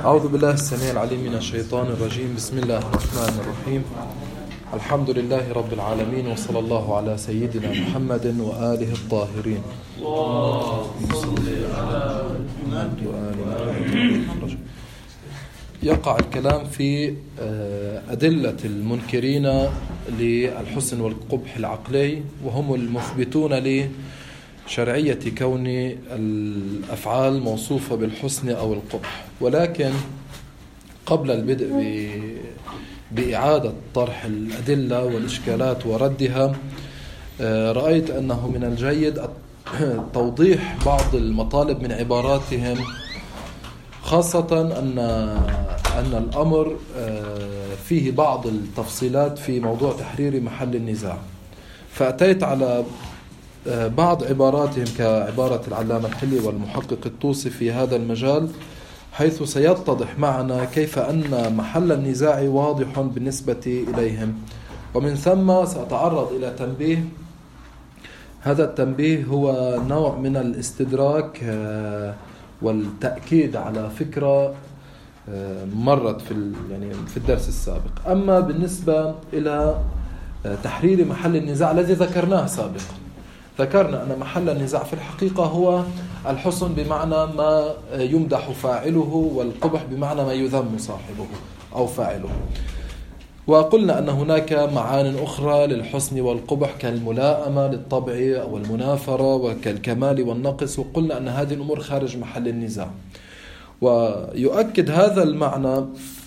أعوذ بالله السميع العليم من الشيطان الرجيم. بسم الله الرحمن الرحيم. الحمد لله رب العالمين، وصلى الله على سيدنا محمد وآله الطاهرين. اللهم صل على محمد وآل محمد. يقع الكلام في أدلة المنكرين للحسن والقبح العقلي، وهم المثبتون لشرعية كون الأفعال موصوفة بالحسن أو القبح. ولكن قبل البدء بإعادة طرح الأدلة والإشكالات وردها، رأيت أنه من الجيد توضيح بعض المطالب من عباراتهم، خاصة أن الأمر فيه بعض التفصيلات في موضوع تحرير محل النزاع. فأتيت على بعض عباراتهم كعبارة العلامة الحلي والمحقق الطوسي في هذا المجال، حيث سيتضح معنا كيف أن محل النزاع واضح بالنسبة إليهم. ومن ثم سأتعرض إلى تنبيه. هذا التنبيه هو نوع من الاستدراك والتأكيد على فكرة مرت في الدرس السابق. أما بالنسبة إلى تحرير محل النزاع الذي ذكرناه سابقا، ذكرنا أن محل النزاع في الحقيقة هو الحسن بمعنى ما يمدح فاعله، والقبح بمعنى ما يذم صاحبه أو فاعله. وقلنا أن هناك معان أخرى للحسن والقبح كالملائمة للطبع أو المنافرة وكالكمال والنقص، وقلنا أن هذه الأمور خارج محل النزاع. ويؤكد هذا المعنى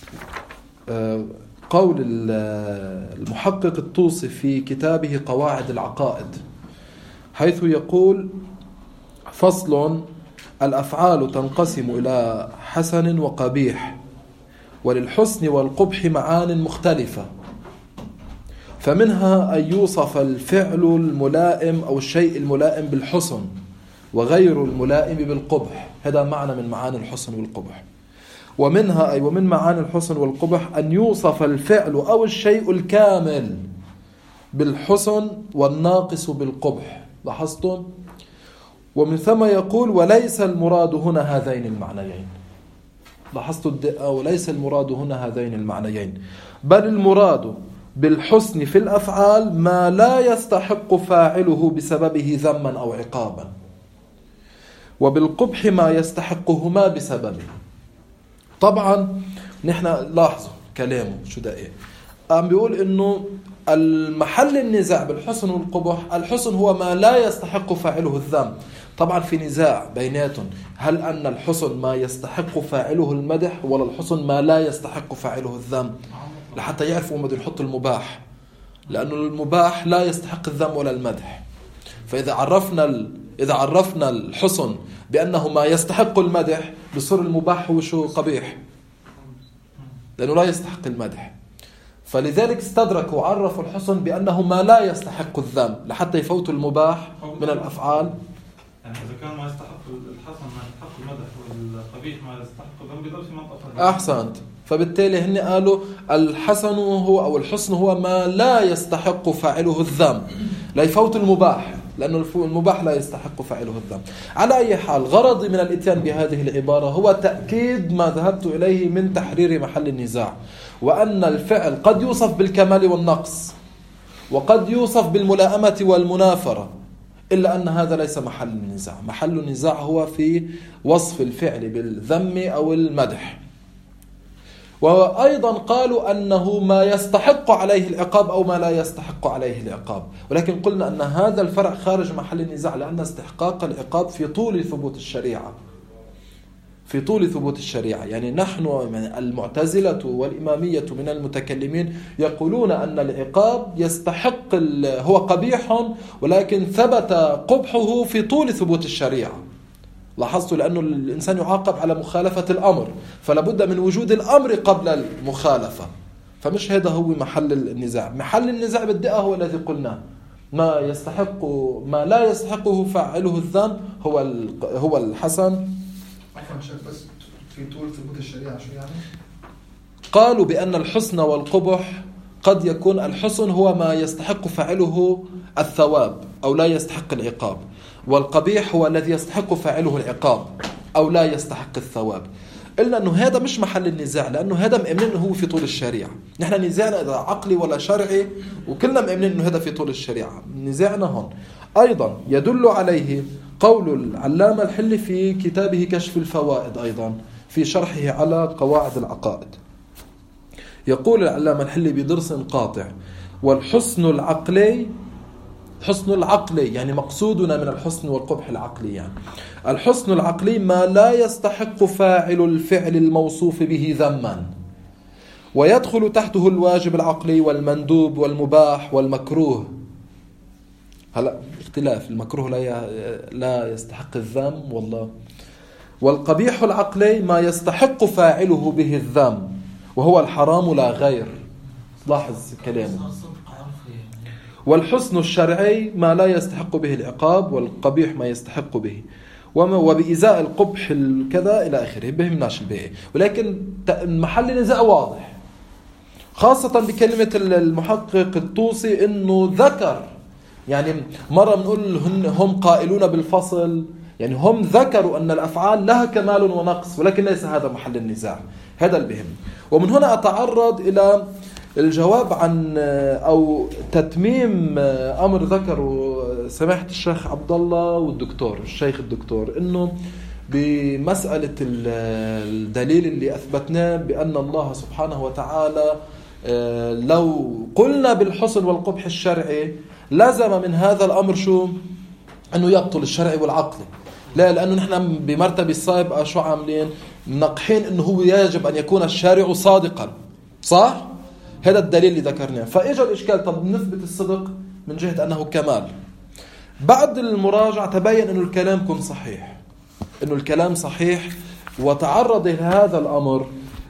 قول المحقق الطوسي في كتابه قواعد العقائد، حيث يقول: فصل: الأفعال تنقسم إلى حسن وقبيح، وللحسن والقبح معان مختلفة، فمنها أن يوصف الفعل الملائم أو الشيء الملائم بالحسن، وغير الملائم بالقبح. هذا معنى من معاني الحسن والقبح. ومنها أي ومن معاني الحسن والقبح أن يوصف الفعل أو الشيء الكامل بالحسن والناقص بالقبح. لاحظتم؟ ومن ثم يقول: وليس المراد هنا هذين المعنيين. لاحظتوا الدقة؟ وليس المراد هنا هذين المعنيين، بل المراد بالحسن في الأفعال ما لا يستحق فاعله بسببه ذما أو عقابا، وبالقبح ما يستحقهما بسببه. طبعا نحن لاحظوا كلامه شو ده ايه، عم بيقول انه المحل النزاع بالحسن والقبح، الحسن هو ما لا يستحق فاعله الذم. طبعا في نزاع بيناتهم، هل أن الحسن ما يستحق فاعله المدح، ولا الحسن ما لا يستحق فاعله الذم؟ لحتى يعرفوا ما يحطوا المباح، لأنه المباح لا يستحق الذم ولا المدح. فإذا عرفنا الحسن بأنه ما يستحق المدح، بصير المباح هو شو؟ قبيح، لأنه لا يستحق المدح. فلذلك استدركوا وعرفوا الحسن بأنه ما لا يستحق الذم، لحتى يفوتوا المباح من الأفعال. يعني إذا كان ما يستحق الحسن ما يستحق المدح، والقبيح ما يستحق الذم، بيضل في منطقة. أحسنت. فبالتالي هن قالوا الحسن هو أو الحسن هو ما لا يستحق فاعله الذم، لا يفوت المباح، لأنه المباح لا يستحق فاعله الذم. على أي حال، غرضي من الاتيان بهذه العبارة هو تأكيد ما ذهبت إليه من تحرير محل النزاع، وأن الفعل قد يوصف بالكمال والنقص، وقد يوصف بالملائمة والمنافرة، إلا أن هذا ليس محل النزاع. محل النزاع هو في وصف الفعل بالذم أو المدح. وأيضا قالوا أنه ما يستحق عليه العقاب أو ما لا يستحق عليه العقاب، ولكن قلنا أن هذا الفرع خارج محل النزاع، لأن استحقاق العقاب في طول ثبوت الشريعة، في طول ثبوت الشريعة. يعني نحن المعتزلة والإمامية من المتكلمين يقولون أن العقاب يستحق هو قبيح، ولكن ثبت قبحه في طول ثبوت الشريعة. لاحظتوا؟ لأنه الإنسان يعاقب على مخالفة الأمر، فلا بد من وجود الأمر قبل المخالفة. فمش هذا هو محل النزاع. محل النزاع بالدقة هو الذي قلناه، ما لا يستحقه فاعله الذم هو الحسن. بس في طول ثبوت الشريعة شو يعني؟ قالوا بأن الحسن والقبح قد يكون الحسن هو ما يستحق فاعله الثواب أو لا يستحق العقاب، والقبيح هو الذي يستحق فاعله العقاب أو لا يستحق الثواب. قلنا أنه هذا مش محل النزاع، لأنه هذا مؤمنين أنه هو في طول الشريعة. نحن نزاعنا إذا عقلي ولا شرعي، وكلنا مؤمنين أنه هذا في طول الشريعة. نزاعنا هون أيضا يدل عليه قول العلامة الحلي في كتابه كشف الفوائد، أيضا في شرحه على قواعد العقائد. يقول العلامة الحلي بدرس قاطع: والحسن العقلي، حسن العقلي يعني مقصودنا من الحسن والقبح العقلي، يعني الحسن العقلي ما لا يستحق فاعل الفعل الموصوف به ذما، ويدخل تحته الواجب العقلي والمندوب والمباح والمكروه. هلا اختلاف، المكروه لا يستحق الذم والله. والقبيح العقلي ما يستحق فاعله به الذم، وهو الحرام لا غير. لاحظ كلامه. والحسن الشرعي ما لا يستحق به العقاب، والقبيح ما يستحق به، وبإزاء القبح الكذا إلى آخره. بهمناش الباقي، ولكن محل نزاع واضح، خاصة بكلمة المحقق الطوسي إنه ذكر، يعني مرة بنقول هم قائلون بالفصل، يعني هم ذكروا أن الأفعال لها كمال ونقص، ولكن ليس هذا محل النزاع. هذا البهم. ومن هنا أتعرض إلى الجواب عن أو تتميم أمر ذكره سماحة الشيخ عبد الله والدكتور الشيخ الدكتور، إنه بمسألة الدليل اللي أثبتناه بأن الله سبحانه وتعالى لو قلنا بالحسن والقبح الشرعي لازم من هذا الأمر شو؟ أنه يبطل الشرعي والعقلي. لا، لأنه نحن بمرتبة السابقة شو عاملين؟ منقحين أنه هو يجب أن يكون الشارع صادقا، صح؟ هذا الدليل اللي ذكرناه. فإجا الإشكال، طب نثبت الصدق من جهة أنه كمال. بعد المراجعة تبين أنه الكلام كن صحيح، أنه الكلام صحيح. وتعرض لهذا الأمر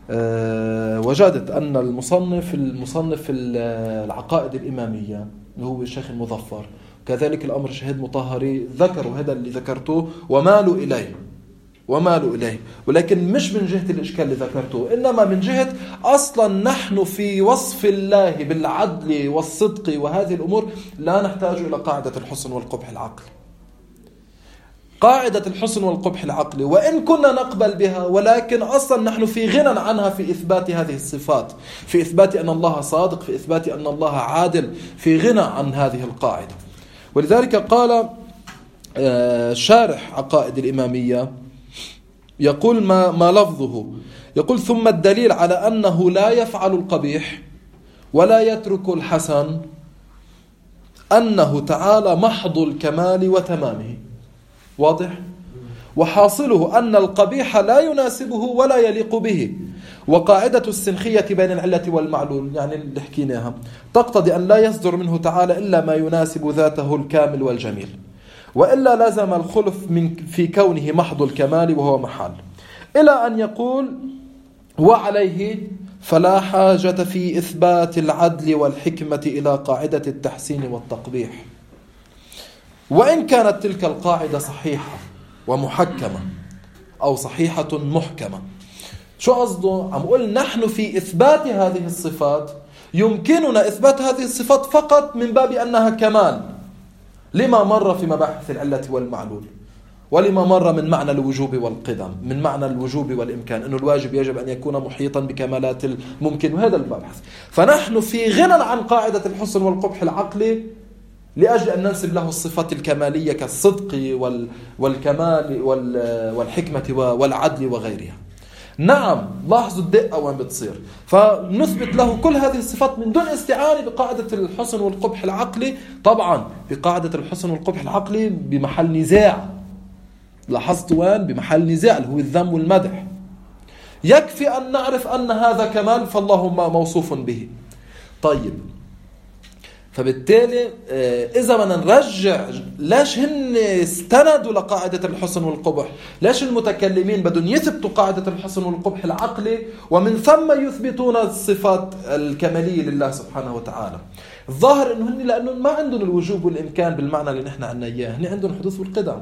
وجدت أن المصنف العقائد الإمامية اللي هو الشيخ المظفر، كذلك الأمر شهيد مطهري، ذكروا هذا اللي ذكرته ومالوا إليه، ولكن مش من جهة الإشكال اللي ذكرته، إنما من جهة أصلا نحن في وصف الله بالعدل والصدق وهذه الأمور لا نحتاج إلى قاعدة الحسن والقبح العقلي. قاعدة الحسن والقبح العقلي وإن كنا نقبل بها، ولكن أصلا نحن في غنى عنها في إثبات هذه الصفات، في إثبات أن الله صادق، في إثبات أن الله عادل، في غنى عن هذه القاعدة. ولذلك قال شارح عقائد الإمامية، يقول ما لفظه، يقول: ثم الدليل على أنه لا يفعل القبيح ولا يترك الحسن أنه تعالى محض الكمال وتمامه. واضح؟ وحاصله أن القبيح لا يناسبه ولا يليق به. وقاعدة السنخية بين العلة والمعلول، يعني اللي حكيناها، تقتضي أن لا يصدر منه تعالى إلا ما يناسب ذاته الكامل والجميل، وإلا لازم الخلف في كونه محض الكمال وهو محال. إلى أن يقول: وعليه فلا حاجة في إثبات العدل والحكمة إلى قاعدة التحسين والتقبيح، وإن كانت تلك القاعدة صحيحة ومحكمة أو صحيحة محكمة. شو قصده؟ عم قول نحن في إثبات هذه الصفات يمكننا إثبات هذه الصفات فقط من باب أنها كمال، لما مر في مباحث العلة والمعلول، ولما مر من معنى الوجوب والقدم، من معنى الوجوب والإمكان، أنه الواجب يجب أن يكون محيطا بكمالات الممكن، وهذا المبحث. فنحن في غنى عن قاعدة الحسن والقبح العقلي لأجل أن ننسب له الصفات الكمالية كالصدق والكمال والحكمة والعدل وغيرها. نعم، لاحظوا الدقة وين بتصير. فنثبت له كل هذه الصفات من دون استعانة بقاعدة الحسن والقبح العقلي. طبعا بقاعدة الحسن والقبح العقلي بمحل نزاع، لاحظت وين؟ بمحل نزاع اللي هو الذم والمدح. يكفي أن نعرف أن هذا كمال فالله موصوف به. طيب، فبالتالي إذا بدنا نرجع ليش هن استندوا لقاعدة الحسن والقبح، ليش المتكلمين بدهم يثبتوا قاعدة الحسن والقبح العقلي ومن ثم يثبتون الصفات الكمالية لله سبحانه وتعالى؟ الظاهر إنه هن لأنه ما عندهم الوجوب والإمكان بالمعنى اللي نحن عنا إياه، هن عندهم الحدوث والقدم،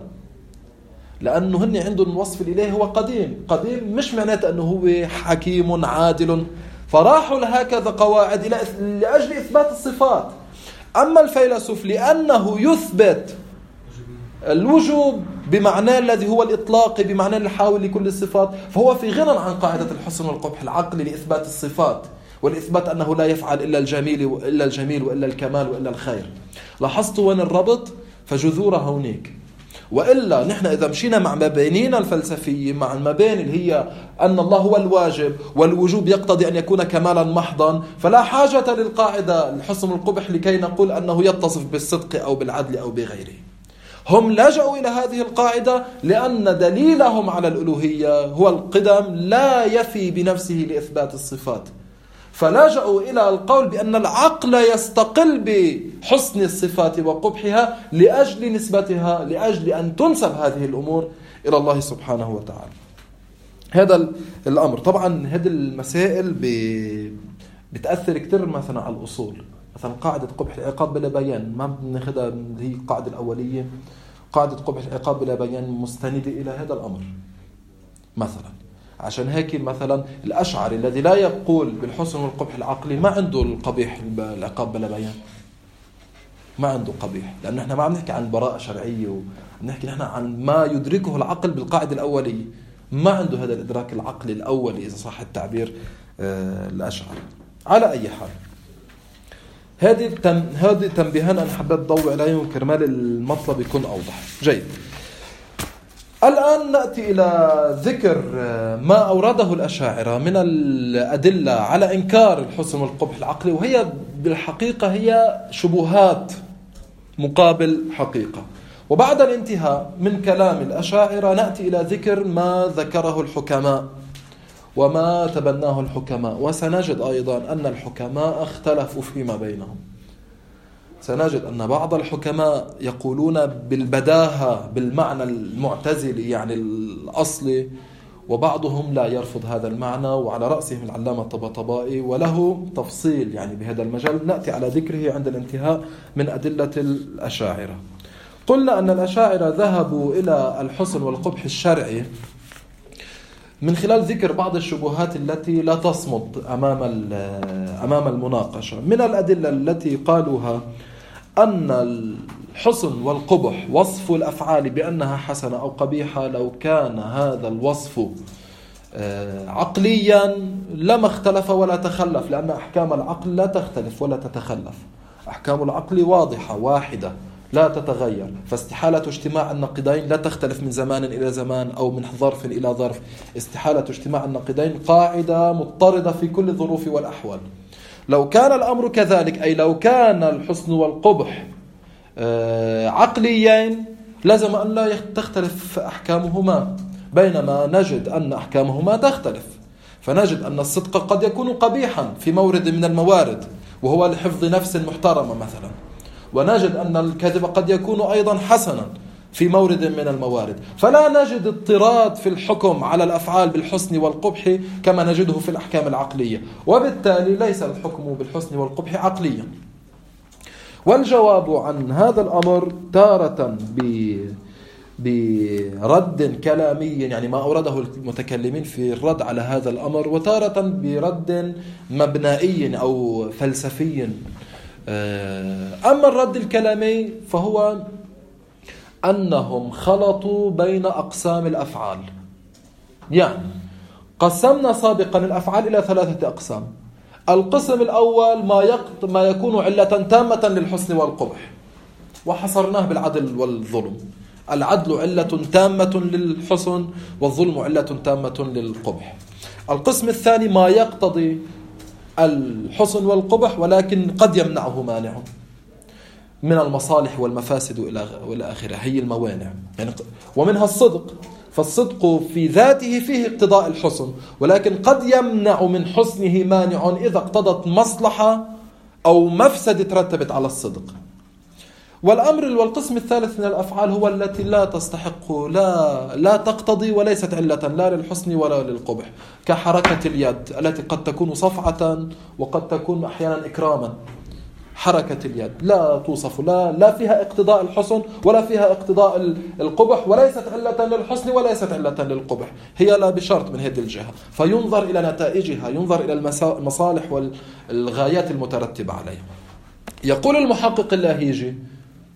لأنه هن عندهم الوصف الإلهي هو قديم. قديم مش معناته أنه هو حكيم عادل، فراحوا لهكذا قواعد لأجل إثبات الصفات. أما الفيلسوف لأنه يثبت الوجوب بمعنى الذي هو الإطلاقي، بمعنى الحاول لكل الصفات، فهو في غنى عن قاعدة الحسن والقبح العقلي لإثبات الصفات والإثبات أنه لا يفعل إلا الجميل وإلا الكمال وإلا الخير. لاحظتوا وين الربط؟ فجذورها هونيك. وإلا نحن إذا مشينا مع مبانينا الفلسفية، مع المباني اللي هي أن الله هو الواجب والوجوب يقتضي أن يكون كمالا محضا، فلا حاجة للقاعدة الحسن والقبح لكي نقول أنه يتصف بالصدق أو بالعدل أو بغيره. هم لجأوا إلى هذه القاعدة لأن دليلهم على الألوهية هو القدم لا يفي بنفسه لإثبات الصفات، فلجأوا إلى القول بأن العقل يستقل بحسن الصفات وقبحها لأجل نسبتها، لأجل أن تنسب هذه الأمور إلى الله سبحانه وتعالى. هذا الأمر طبعا هذه المسائل بتأثر كتير مثلا على الأصول. مثلا قاعدة قبح العقاب بلا بيان ما بناخدها، هي القاعدة الأولية، قاعدة قبح العقاب بلا بيان مستندة إلى هذا الأمر مثلا. عشان هيك مثلا الأشعري الذي لا يقول بالحسن والقبح العقلي ما عنده القبيح العقاب بلا بيان، ما عنده قبيح، لأنه احنا ما عم نحكي عن براءة شرعية، ونحكي نحن عن ما يدركه العقل بالقاعدة الأولية. ما عنده هذا الإدراك العقلي الأولي إذا صح التعبير الأشعري. على أي حال هذه تنبيهان أنا حبيت أضوي عليهم كرمال المطلب يكون أوضح. جيد. الآن نأتي إلى ذكر ما أورده الأشاعرة من الأدلة على إنكار الحسن والقبح العقلي، وهي بالحقيقة هي شبهات مقابل حقيقة. وبعد الانتهاء من كلام الأشاعرة نأتي إلى ذكر ما ذكره الحكماء وما تبناه الحكماء، وسنجد أيضا أن الحكماء اختلفوا فيما بينهم. سنجد أن بعض الحكماء يقولون بالبداهة بالمعنى المعتزلي يعني الأصلي، وبعضهم لا يرفض هذا المعنى، وعلى رأسهم العلامة الطباطبائي، وله تفصيل يعني بهذا المجال نأتي على ذكره عند الانتهاء من أدلة الأشاعرة. قلنا أن الأشاعرة ذهبوا إلى الحسن والقبح الشرعي من خلال ذكر بعض الشبهات التي لا تصمد أمام المناقشة. من الأدلة التي قالوها أن الحسن والقبح وصف الأفعال بأنها حسنة أو قبيحة، لو كان هذا الوصف عقليا لما اختلف ولا تخلف، لأن أحكام العقل لا تختلف ولا تتخلف. أحكام العقل واضحة واحدة لا تتغير، فاستحالة اجتماع النقيضين لا تختلف من زمان إلى زمان أو من ظرف إلى ظرف. استحالة اجتماع النقيضين قاعدة مضطردة في كل الظروف والأحوال. لو كان الأمر كذلك، أي لو كان الحسن والقبح عقليين، لازم أن لا تختلف أحكامهما، بينما نجد أن أحكامهما تختلف. فنجد أن الصدق قد يكون قبيحا في مورد من الموارد وهو لحفظ نفس محترمة مثلا، ونجد أن الكذب قد يكون أيضا حسنا في مورد من الموارد. فلا نجد اضطراد في الحكم على الأفعال بالحسن والقبح كما نجده في الأحكام العقلية، وبالتالي ليس الحكم بالحسن والقبح عقليا. والجواب عن هذا الأمر تارة برد كلامي، يعني ما أورده المتكلمين في الرد على هذا الأمر، وتارة برد مبنائي أو فلسفي. أما الرد الكلامي فهو أنهم خلطوا بين أقسام الأفعال. يعني قسمنا سابقا الأفعال إلى 3 أقسام. القسم الأول ما يكون علة تامة للحسن والقبح، وحصرناه بالعدل والظلم. العدل علة تامة للحسن والظلم علة تامة للقبح. القسم الثاني ما يقتضي الحسن والقبح ولكن قد يمنعه مانع من المصالح والمفاسد إلى آخره، هي الموانع يعني. ومنها الصدق، فالصدق في ذاته فيه اقتضاء الحسن، ولكن قد يمنع من حسنه مانع إذا اقتضت مصلحة أو مفسد ترتبت على الصدق. والقسم الثالث من الأفعال هو التي لا تستحق لا تقتضي وليست علة لا للحسن ولا للقبح، كحركة اليد التي قد تكون صفعة وقد تكون أحيانا إكراما. حركة اليد لا توصف لا فيها اقتضاء الحسن ولا فيها اقتضاء القبح، وليست علة للحسن وليست علة للقبح، هي لا بشرط من هذه الجهة. فينظر إلى نتائجها، ينظر إلى المصالح والغايات المترتبة عليها. يقول المحقق اللاهيجي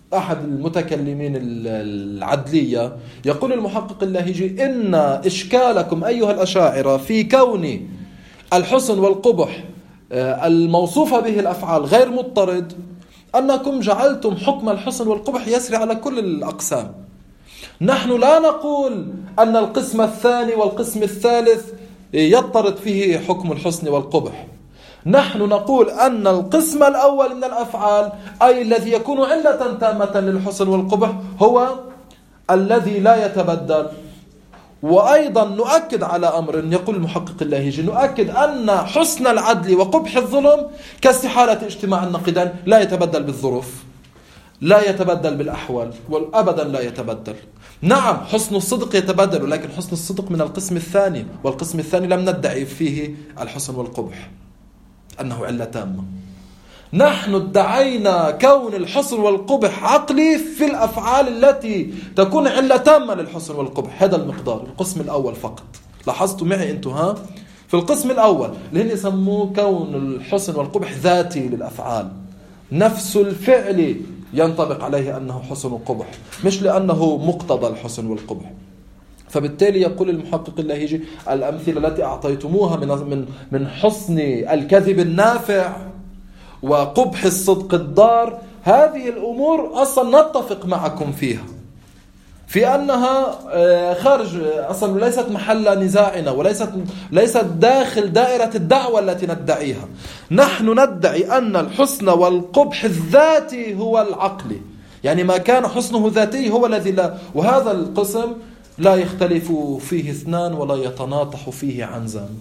أحد المتكلمين العدلية يقول المحقق اللاهجي إن إشكالكم أيها الأشاعرة في كون الحسن والقبح الموصوفة به الأفعال غير مضطرد، أنكم جعلتم حكم الحسن والقبح يسري على كل الأقسام. نحن لا نقول أن القسم الثاني والقسم الثالث يضطرد فيه حكم الحسن والقبح. نحن نقول أن القسم الأول من الأفعال أي الذي يكون علة تامة للحسن والقبح هو الذي لا يتبدل. وأيضا نؤكد على أمر يقول المحقق اللاهجي، نؤكد أن حسن العدل وقبح الظلم كاستحالة اجتماع النقيضين، لا يتبدل بالظروف، لا يتبدل بالأحوال، وأبدا لا يتبدل. نعم حسن الصدق يتبدل، ولكن حسن الصدق من القسم الثاني، والقسم الثاني لم ندعي فيه الحسن والقبح أنه علة تامة. نحن ادعينا كون الحسن والقبح عقلي في الأفعال التي تكون علة تامة للحسن والقبح. هذا المقدار القسم الأول فقط. لاحظتوا معي أنتم في القسم الأول اللي هن يسموه كون الحسن والقبح ذاتي للأفعال، نفس الفعل ينطبق عليه أنه حسن وقبح، مش لأنه مقتضى الحسن والقبح. فبالتالي يقول المحقق اللاهجي الأمثلة التي أعطيتموها من حسن الكذب النافع وقبح الصدق الضار، هذه الأمور أصلا نتفق معكم فيها في أنها خارج أصلا، ليست محل نزاعنا وليست داخل دائرة الدعوة التي ندعيها. نحن ندعي أن الحسن والقبح الذاتي هو العقلي، يعني ما كان حسنه ذاتي هو الذي لا، وهذا القسم لا يختلف فيه اثنان ولا يتناطح فيه عنزان.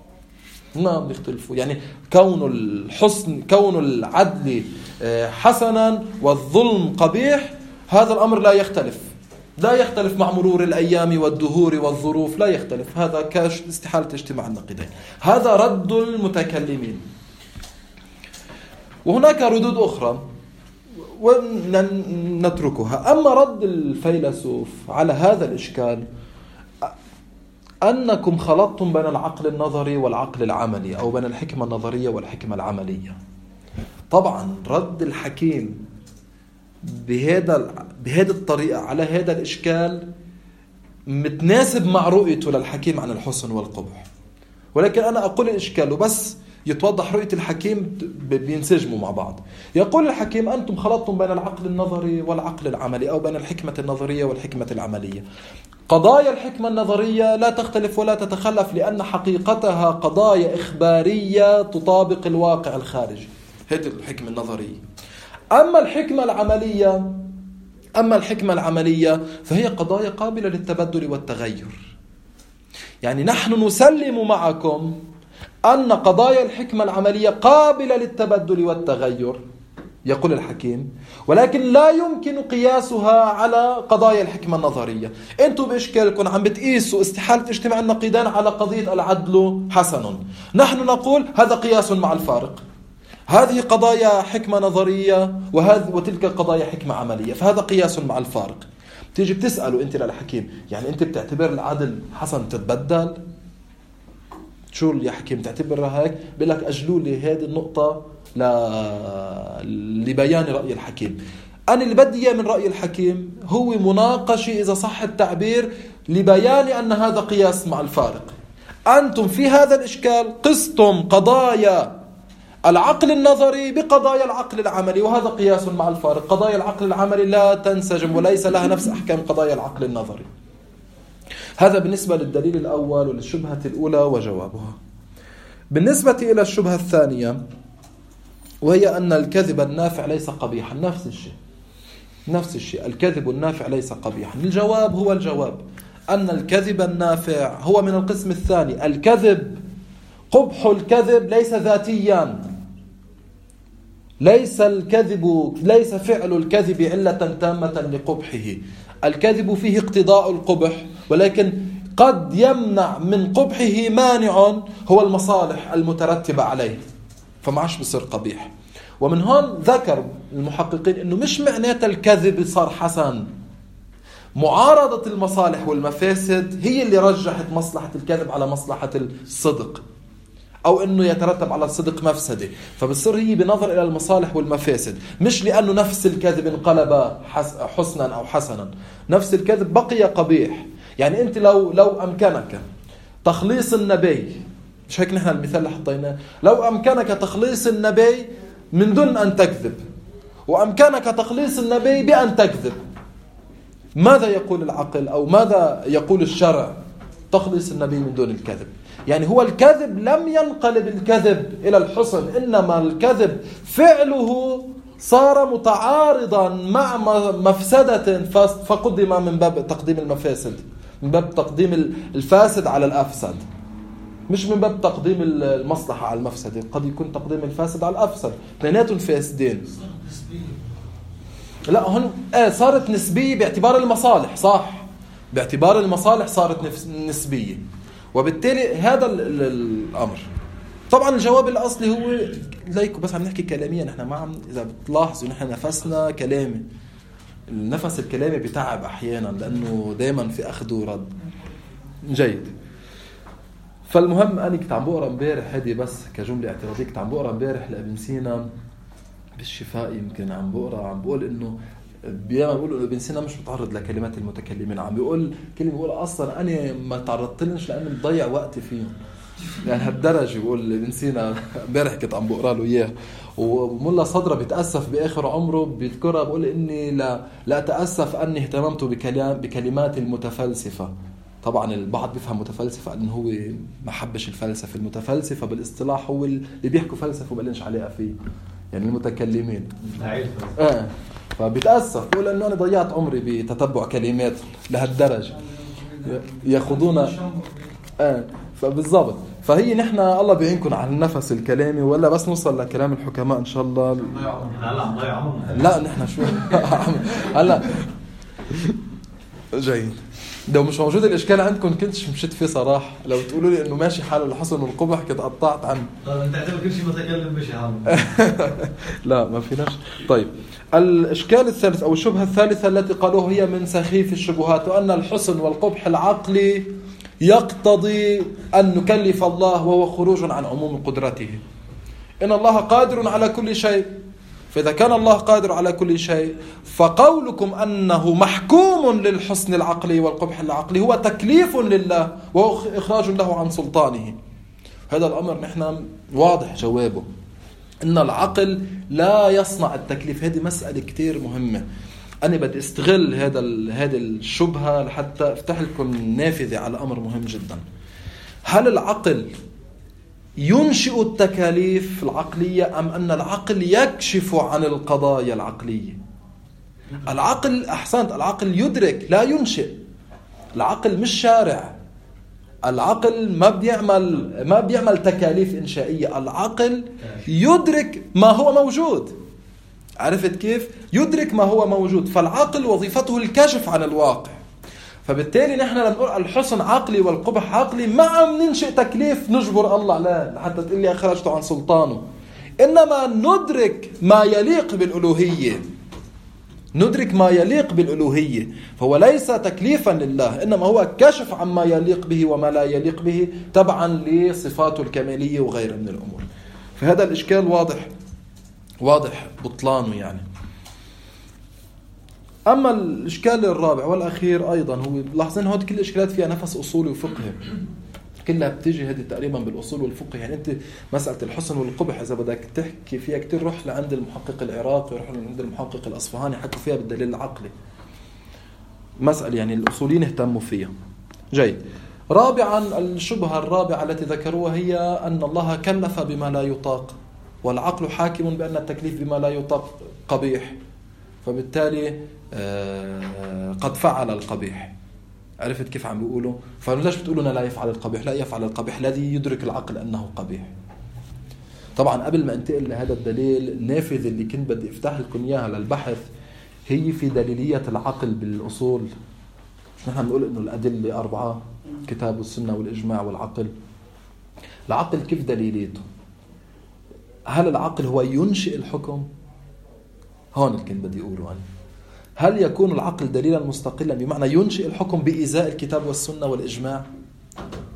نعم يختلفوا، يعني كون الحسن كون العدل حسنا والظلم قبيح، هذا الأمر لا يختلف مع مرور الأيام والدهور والظروف، لا يختلف. هذا كاستحالة اجتماع النقيضين. هذا رد المتكلمين. وهناك ردود أخرى ونتركها. أما رد الفيلسوف على هذا الإشكال أنكم خلطتم بين العقل النظري والعقل العملي، أو بين الحكمة النظرية والحكمة العملية. طبعا رد الحكيم بهذه الطريقة على هذا الإشكال متناسب مع رؤيته للحكيم عن الحسن والقبح، ولكن أنا أقول الإشكال وبس يتوضح رؤية الحكيم بينسجموا مع بعض. يقول الحكيم أنتم خلطتم بين العقل النظري والعقل العملي، أو بين الحكمة النظرية والحكمة العملية. قضايا الحكمة النظرية لا تختلف ولا تتخلف، لأن حقيقتها قضايا إخبارية تطابق الواقع الخارجي. هذه الحكمة النظرية. أما الحكمة العملية فهي قضايا قابلة للتبدل والتغير. يعني نحن نسلم معكم أن قضايا الحكمة العملية قابلة للتبدل والتغير، يقول الحكيم، ولكن لا يمكن قياسها على قضايا الحكمة النظرية. أنتم بإشكالكم عم بتقيسوا استحالة اجتماع النقيضين على قضية العدل حسن. نحن نقول هذا قياس مع الفارق. هذه قضايا حكمة نظرية وتلك قضايا حكمة عملية، فهذا قياس مع الفارق. تيجي بتسأله أنت للحكيم، يعني أنت بتعتبر العدل حسن تتبدل؟ شو يا حكيم تعتبرها هيك؟ بيقول لك أجلوا لي هذه النقطة لبيان رأي الحكيم. أنا اللي بدي إياه من رأي الحكيم هو مناقشة، إذا صح التعبير، لبيان أن هذا قياس مع الفارق. أنتم في هذا الإشكال قستم قضايا العقل النظري بقضايا العقل العملي، وهذا قياس مع الفارق. قضايا العقل العملي لا تنسجم وليس لها نفس أحكام قضايا العقل النظري. هذا بالنسبة للدليل الأول وللشبهة الأولى وجوابها. بالنسبة إلى الشبهة الثانية، وهي أن الكذب النافع ليس قبيحا، نفس الشيء الكذب النافع ليس قبيحا. الجواب هو الجواب أن الكذب النافع هو من القسم الثاني. الكذب، قبح الكذب ليس ذاتيا، ليس فعل الكذب علة تامة لقبحه. الكذب فيه اقتضاء القبح، ولكن قد يمنع من قبحه مانع هو المصالح المترتبة عليه، فمعش بصير قبيح. ومن هون ذكر المحققين أنه مش معنات الكذب صار حسن، معارضة المصالح والمفاسد هي اللي رجحت مصلحة الكذب على مصلحة الصدق. أو أنه يترتب على الصدق مفسدة، فبتصير هي بنظر إلى المصالح والمفاسد، مش لأنه نفس الكذب انقلب حسنا أو حسنا. نفس الكذب بقي قبيح. يعني أنت لو أمكنك تخليص النبي، مش هيك نحن المثال اللي حطيناه، لو أمكنك تخليص النبي من دون أن تكذب، وأمكنك تخليص النبي بأن تكذب، ماذا يقول العقل أو ماذا يقول الشرع؟ تخليص النبي من دون الكذب. يعني هو الكذب لم ينقلب الكذب إلى الحسن، إنما الكذب فعله صار متعارضا مع مفسدة فقدم من باب تقديم المفاسد، من باب تقديم الفاسد على الأفسد، مش من باب تقديم المصلحة على المفسدة. قد يكون تقديم الفاسد على الأفسد، اثنيناتهم فاسدين. لا هون صارت نسبية باعتبار المصالح، صح، باعتبار المصالح صارت نسبية، وبالتالي هذا الأمر. طبعا الجواب الأصلي هو ليكو، بس عم نحكي كلاميا، نحن ما عم، إذا بتلاحظوا نحن نفسنا كلامي، النفس الكلامي بتعب أحيانا لأنه دايما في أخذ ورد. جيد. فالمهم أنا كنت عم بقرأ امبارح، هذه بس كجملة اعتراضية، كنت عم بقرأ امبارح لابن سينا بالشفاء، يمكن عم بقول إنه بياما بيقولوا إنه ابن سينا مش متعرض لكلمات المتكلمين، عم بيقول كلمة بيقول أصلا أنا ما تعرضتلنش لأني مضيع وقتي فيهم، يعني هالدرجة. بيقول ابن سينا امبارح كنت عم بقرأ له إياه، وملا صدره بيتأسف بآخر عمره بيذكرها، بيقول إني لا أتأسف أني اهتممت بكلمات المتفلسفة. طبعا البعض بيفهم متفلسفة أنه هو ما حبش الفلسفة. المتفلسفة بالاصطلاح هو اللي بيحكوا فلسفة وبلنش علاقة فيه، يعني المتكلمين. فبيتأسف بيقول أنه أنا ضيعت عمري بتتبع كلمات لهالدرجة ياخذونا. فبالضبط. فهي نحن الله بيعينكم على النفس الكلامي، ولا بس نوصل لكلام الحكماء إن شاء الله. لا نحن شو هلا جايين. لو مش موجود الإشكال عندكم كنتش مشيت فيه صراحة. لو تقولوا لي إنه ماشي حاله الحسن والقبح كنت قطعت عنه. طيب أنت اعتبر كل شيء متكلم ماشي حاله. لا ما فيناش. طيب الإشكال الثالث أو الشبهة الثالثة التي قالوه هي من سخيف الشبهات، وأن الحسن والقبح العقلي يقتضي أن نكلف الله، وهو خروج عن عموم قدرته. إن الله قادر على كل شيء، فإذا كان الله قادر على كل شيء فقولكم أنه محكوم للحسن العقلي والقبح العقلي هو تكليف لله وهو إخراج له عن سلطانه. هذا الأمر نحن واضح جوابه، إن العقل لا يصنع التكليف. هذه مسألة كتير مهمة. أنا بدي استغل هذه الشبهة لحتى أفتح لكم نافذة على أمر مهم جدا. هل العقل ينشئ التكاليف العقلية أم أن العقل يكشف عن القضايا العقلية؟ العقل أحسنت، العقل يدرك لا ينشئ. العقل مش شارع. العقل ما بيعمل تكاليف إنشائية. العقل يدرك ما هو موجود. عرفت كيف؟ يدرك ما هو موجود. فالعقل وظيفته الكشف عن الواقع. فبالتالي نحن لما نقول الحسن عقلي والقبح عقلي ما عم ننشئ تكليف نجبر الله عليه لحتى تقول لي أخرجته عن سلطانه، إنما ندرك ما يليق بالألوهية. ندرك ما يليق بالألوهية. فهو ليس تكليفا لله، إنما هو كشف عما يليق به وما لا يليق به تبعا لصفاته الكمالية وغيرها من الأمور. فهذا الإشكال واضح بطلانه يعني. أما الإشكال الرابع والأخير أيضا هو لاحظين هذه كل الإشكالات فيها نفس أصولي وفقهي، كلها بتيجي هذه تقريبا بالأصول والفقه. يعني أنت مسألة الحسن والقبح إذا بدك تحكي فيها كتير روح لعند المحقق العراقي، روح لعند المحقق الأصفهاني، حكوا فيها بالدليل العقلي. مسألة يعني الأصوليين اهتموا فيها. جيد. رابعا الشبهة الرابعة التي ذكروها هي أن الله كلف بما لا يطاق، والعقل حاكم بأن التكليف بما لا يطاق قبيح، فبالتالي قد فعل القبيح. عرفت كيف عم بيقولوا؟ فليش بتقولوا لا يفعل القبيح؟ لا يفعل القبيح الذي يدرك العقل أنه قبيح. طبعا قبل ما انتقل لهذا الدليل، النافذة اللي كنت بدي افتح لكم اياها للبحث هي في دليلية العقل بالأصول. نحن بنقول إنه الأدلة 4: كتاب والسنة والإجماع والعقل. العقل كيف دليليته؟ هل العقل هو ينشئ الحكم؟ هون اللي كنت بدي أقوله أنا. هل يكون العقل دليلا مستقلا بمعنى ينشئ الحكم بإزاء الكتاب والسنة والإجماع،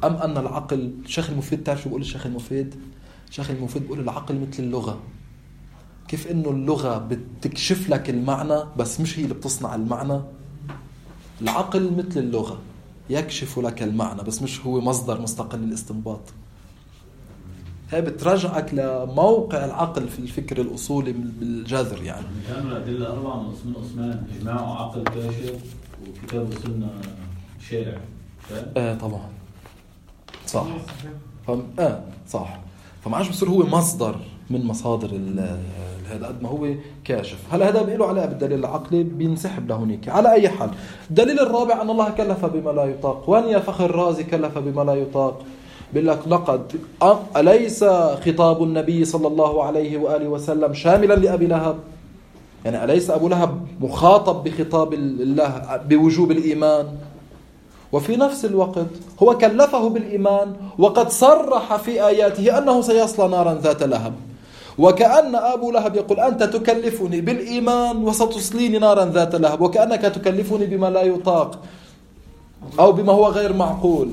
أم أن العقل، الشيخ المفيد تعرف شو بقول الشيخ المفيد؟ الشيخ المفيد بقول العقل مثل اللغة. كيف إنه اللغة بتكشف لك المعنى بس مش هي اللي بتصنع المعنى، العقل مثل اللغة يكشف لك المعنى بس مش هو مصدر مستقل للاستنباط. هي بترجعك لموقع العقل في الفكر الأصولي بالجذر يعني. كانوا الأدلة 4 من عثمان: إجماع وعقل كاشف وكتاب السنة شارع. طبعا صح. صح. فما عادش بصير هو مصدر من مصادر هذا قد ما هو كاشف. هلا هذا بيقولوا عليه بالدليل العقلي بينسحب لهونيك. على أي حال الدليل الرابع أن الله كلف بما لا يطاق. وان يا فخر الرازي كلف بما لا يطاق؟ بيقول لك لقد أليس خطاب النبي صلى الله عليه وآله وسلم شاملا لأبي لهب؟ يعني أليس أبو لهب مخاطب بخطاب الله بوجوب الإيمان؟ وفي نفس الوقت هو كلفه بالإيمان وقد صرح في آياته أنه سيصلى نارا ذات لهب. وكأن أبو لهب يقول أنت تكلفني بالإيمان وستصليني نارا ذات لهب، وكأنك تكلفني بما لا يطاق أو بما هو غير معقول.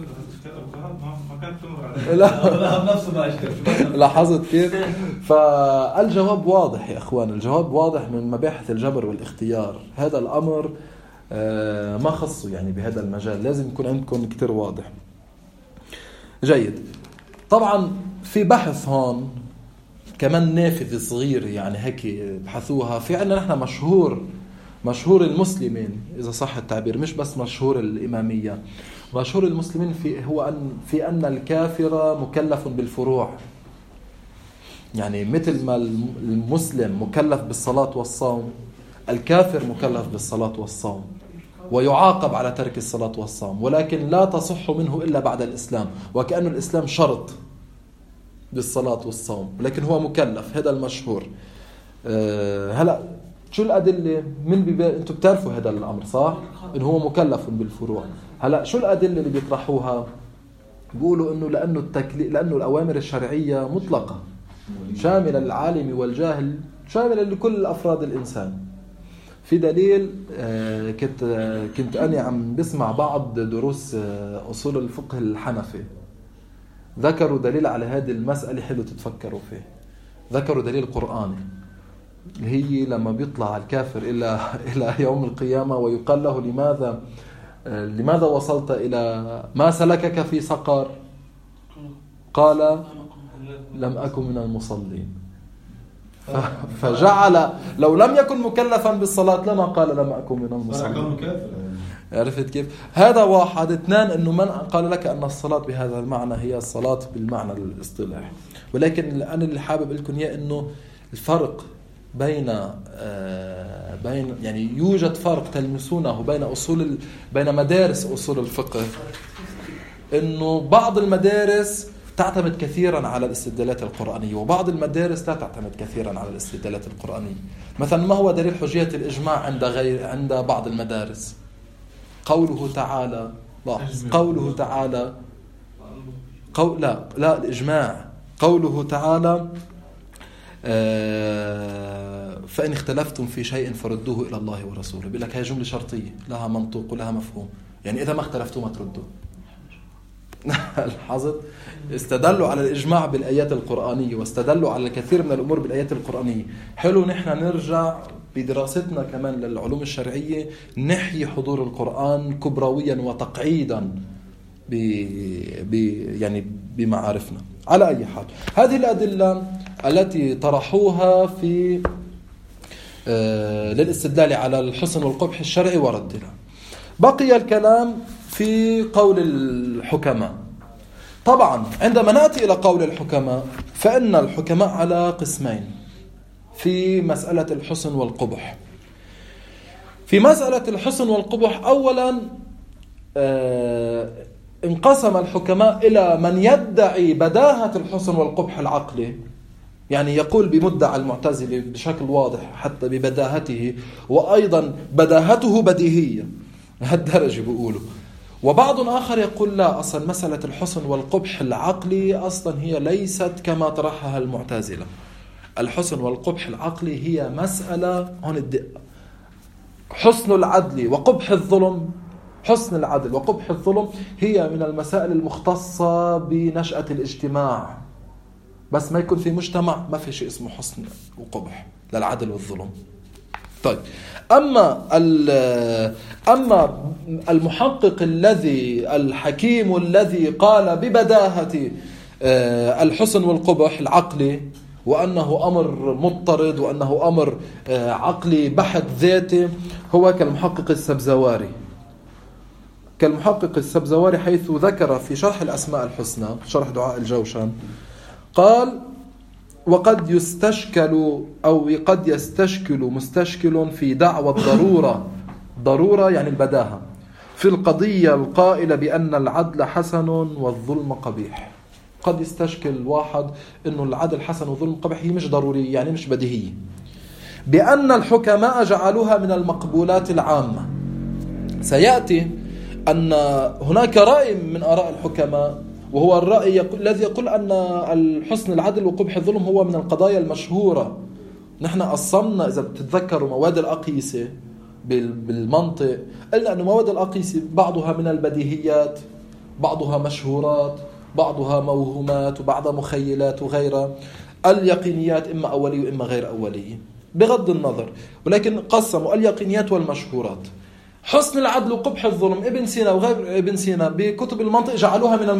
لاحظت كيف؟ فالجواب واضح يا أخوان، الجواب واضح من مباحث الجبر والاختيار. هذا الأمر ما خصه يعني بهذا المجال، لازم يكون عندكم كتير واضح. جيد. طبعا في بحث هون كمان نافذ صغير يعني هيك بحثوها. في عندنا نحن مشهور المسلمين إذا صح التعبير، مش بس مشهور الإمامية، مشهور المسلمين في أن الكافر مكلف بالفروع. يعني مثل ما المسلم مكلف بالصلاة والصوم، الكافر مكلف بالصلاة والصوم ويعاقب على ترك الصلاة والصوم، ولكن لا تصح منه إلا بعد الإسلام، وكأن الإسلام شرط بالصلاة والصوم، لكن هو مكلف. هذا المشهور. هلأ شو الأدلة؟ أنتم بتعرفوا هذا الأمر صح؟ إنه هو مكلف بالفروع. هلأ شو الأدلة اللي بيطرحوها؟ بيقولوا إنه لأنه الأوامر الشرعية مطلقة شاملة للعالم والجاهل، شاملة لكل أفراد الإنسان. في دليل كنت أنا عم بسمع بعض دروس أصول الفقه الحنفي، ذكروا دليل على هذه المسألة حلو تتفكروا فيه. ذكروا دليل قرآني، هي لما بيطلع الكافر إلى يوم القيامة ويقال له لماذا وصلت إلى ما سلكك في سقر؟ قال لم أكن من المصلين. فجعل لو لم يكن مكلفا بالصلاة لما قال لم أكن من المصلين. عرفت كيف؟ هذا واحد. اثنان، انه من قال لك ان الصلاة بهذا المعنى هي الصلاة بالمعنى الاصطلاحي. ولكن انا اللي حابب لكم اياه انه الفرق بين يعني يوجد فرق تلمسونه بين مدارس اصول الفقه، انه بعض المدارس تعتمد كثيرا على الاستدلالات القرآنية وبعض المدارس لا تعتمد كثيرا على الاستدلالات القرآنية. مثلا ما هو دليل حجية الإجماع عند بعض المدارس؟ قوله تعالى، لاحظ قوله تعالى لا الإجماع، قوله تعالى فإن اختلفتم في شيء فردوه إلى الله ورسوله. بيقول لك هي جملة شرطية لها منطوق ولها مفهوم، يعني إذا ما اختلفتوا ما تردوا. لاحظت؟ استدلوا على الإجماع بالآيات القرآنية واستدلوا على الكثير من الأمور بالآيات القرآنية. حلو نحن نرجع بدراستنا كمان للعلوم الشرعية نحيي حضور القرآن كبرويا وتقعيدا يعني بمعارفنا. على أي حال هذه الأدلة التي طرحوها في للاستدلال على الحسن والقبح الشرعي وردها. بقي الكلام في قول الحكماء. طبعا عندما نأتي إلى قول الحكماء فإن الحكماء على قسمين في مسألة الحسن والقبح. في مسألة الحسن والقبح أولا انقسم الحكماء إلى من يدعي بداهة الحسن والقبح العقلي، يعني يقول بمدعى المعتزلة بشكل واضح حتى ببداهته، وأيضا بداهته بديهية هالدرجة بيقولوا. وبعض آخر يقول لا، أصلا مسألة الحسن والقبح العقلي أصلا هي ليست كما طرحها المعتزلة. الحسن والقبح العقلي هي مسألة، هون الدقة، حسن العدل وقبح الظلم حسن العدل وقبح الظلم هي من المسائل المختصة بنشأة الاجتماع. بس ما يكون في مجتمع ما في شيء اسمه حسن وقبح للعدل والظلم. طيب أما المحقق الحكيم الذي قال ببداهة الحسن والقبح العقلي وأنه أمر مضطرد وأنه أمر عقلي بحت ذاتي هو كالمحقق السبزواري حيث ذكر في شرح الأسماء الحسنى شرح دعاء الجوشن قال وقد يستشكل أو قد يستشكل مستشكل في دعوى ضرورة يعني البداهة في القضية القائلة بأن العدل حسن والظلم قبيح. قد يستشكل واحد أنه العدل حسن والظلم قبيح هي مش ضروري يعني مش بديهية بأن الحكماء جعلوها من المقبولات العامة. سيأتي أن هناك رأي من آراء الحكماء وهو الرأي الذي يقول أن الحسن العدل وقبح الظلم هو من القضايا المشهورة. نحن قسمنا إذا بتتذكروا مواد الأقيسة بالمنطق قلنا أن مواد الأقيسة بعضها من البديهيات بعضها مشهورات بعضها موهومات وبعضها مخيلات وغيرها. اليقينيات إما أولية وإما غير أولية بغض النظر ولكن قسموا اليقينيات والمشهورات. حسن العدل وقبح الظلم ابن سينا وغير ابن سينا بكتب المنطق جعلوها من